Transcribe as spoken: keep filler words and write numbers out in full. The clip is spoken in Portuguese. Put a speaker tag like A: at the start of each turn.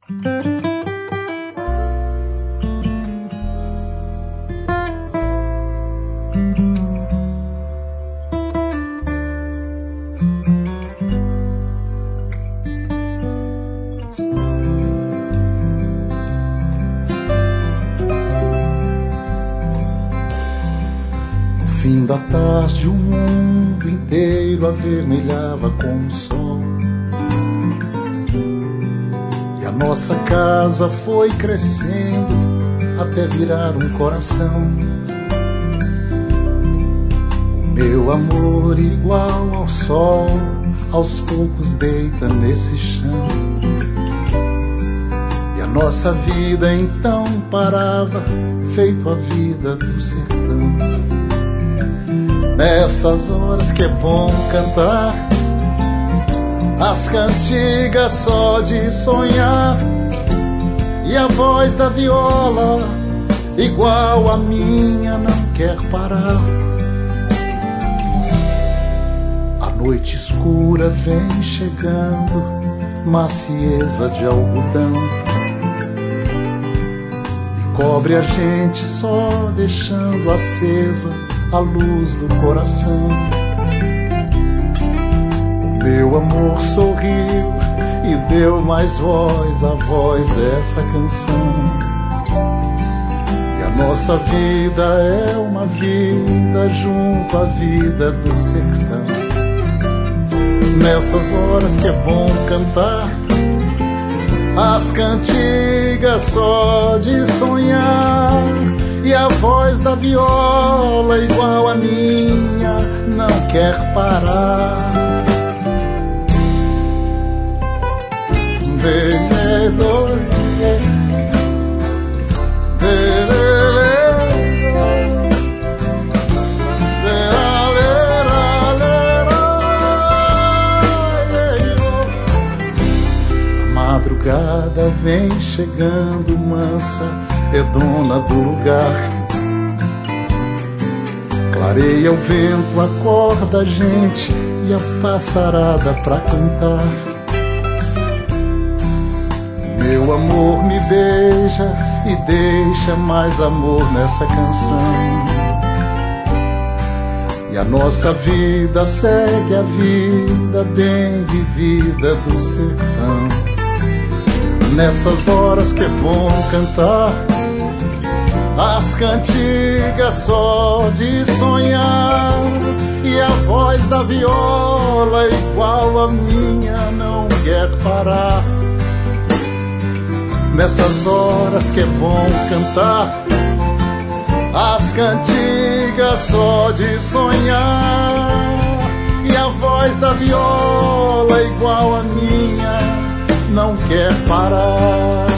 A: Fim da tarde o mundo inteiro avermelhava com o sol, e a nossa casa foi crescendo até virar um coração. O meu amor, igual ao sol, aos poucos deita nesse chão, e a nossa vida então parava, feito a vida do sertão. Nessas horas que é bom cantar as cantigas só de sonhar, e a voz da viola, igual a minha, não quer parar. A noite escura vem chegando, macieza de algodão, e cobre a gente só deixando acesa a luz do coração. O meu amor sorriu e deu mais voz à voz dessa canção, e a nossa vida é uma vida junto à vida do sertão. Nessas horas que é bom cantar as cantigas só de sonhar, e a voz da viola, igual a minha, não quer parar. A madrugada vem chegando mansa, é dona do lugar. Clareia o vento, acorda a gente e a passarada pra cantar. Meu amor me beija e deixa mais amor nessa canção, e a nossa vida segue a vida bem vivida do sertão. Nessas horas que é bom cantar as cantigas só de sonhar, e a voz da viola, igual a minha, não quer parar. Nessas horas que é bom cantar as cantigas só de sonhar, e a voz da viola, igual a minha, não quer parar.